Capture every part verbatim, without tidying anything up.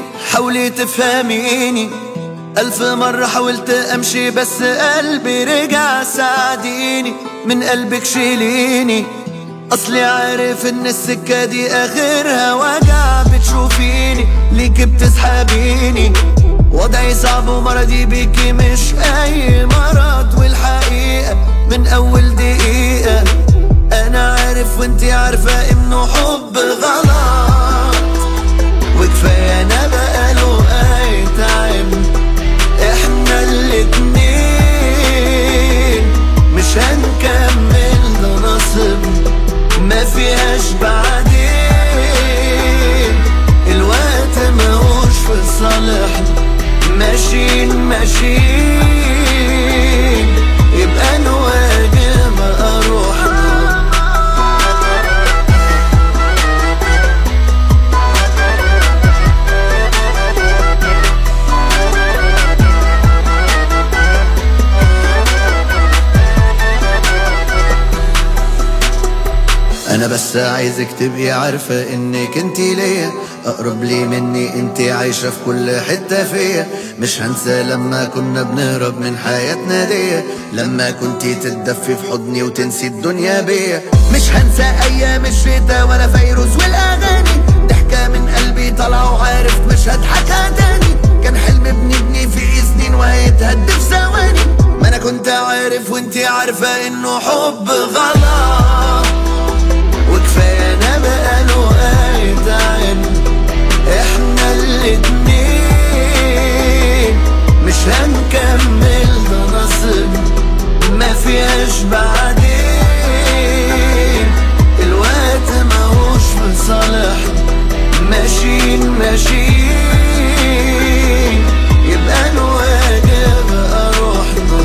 حاولي تفهميني، ألف مرة حاولت أمشي بس قلبي رجع ساعديني، من قلبك شيليني، أصلي عارف إن السكة دي آخرها وجع. بتشوفيني ليكي بتسحبيني، وضعي صعب ومرضي بيكي مش أي مرض، والحقيقة من أول دقيقة أنا عارف وإنتي عارفة إنه حب غلط. وكفاية أنا بقاله أي تعب، إحنا الاتنين مش هنكمل، ده نصب ما فيهاش بعدين، الوقت ماهوش في صالحنا، ماشيين ماشيين يبقى نواجه بقى روحنا. انا بس عايزك تبقي عارفة انك انتي ليا اقرب لي مني، انتي عايشة في كل حتة فيا. مش هنسى لما كنا بنهرب من حياتنا دي، لما كنتي تتدفي في حضني وتنسي الدنيا بيا. مش هنسى ايام الشتا وانا فيروز والاغاني، ضحكة من قلبي طالعة وعارف مش هضحكها تاني. كان حلم بنبني فيه سنين وهيتهد في ثواني، ما انا كنت عارف وانتي عارفة انه حب غلط. وكفاية انا بقاله اي تعب، احنا الاتنين مش هنكمل، ده نصب ما فيهاش بعدين، الوقت ماهوش في صالحنا، ماشيين ماشيين يبقى نواجه بقى روحنا.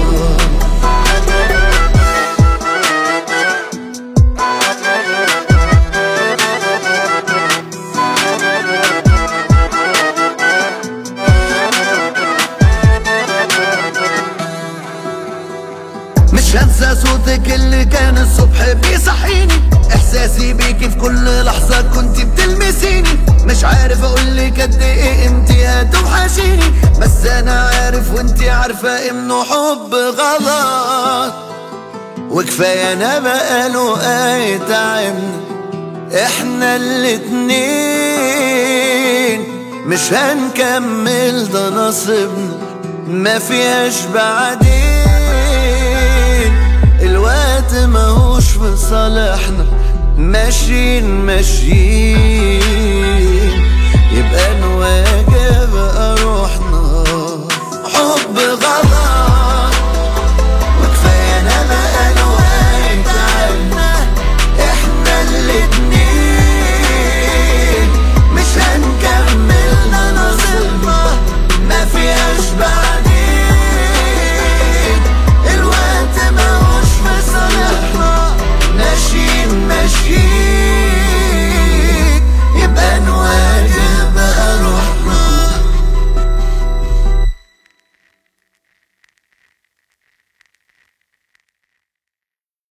مش هنسى صوتك اللي كان الصبح بيصحيني، احساسي بيكي في كل لحظة كنتي بتلمسيني. مش عارف اقولك قد ايه انتي هتوحشيني، بس انا عارف وانتي عارفة انه حب غلط. وكفاية انا بقاله اي تعبنا، احنا الاتنين مش هنكمل، ده نصبنا ما فيهاش بعدين، الوقت ماهوش في صالحنا، ماشيين ماشيين يبقى نواجه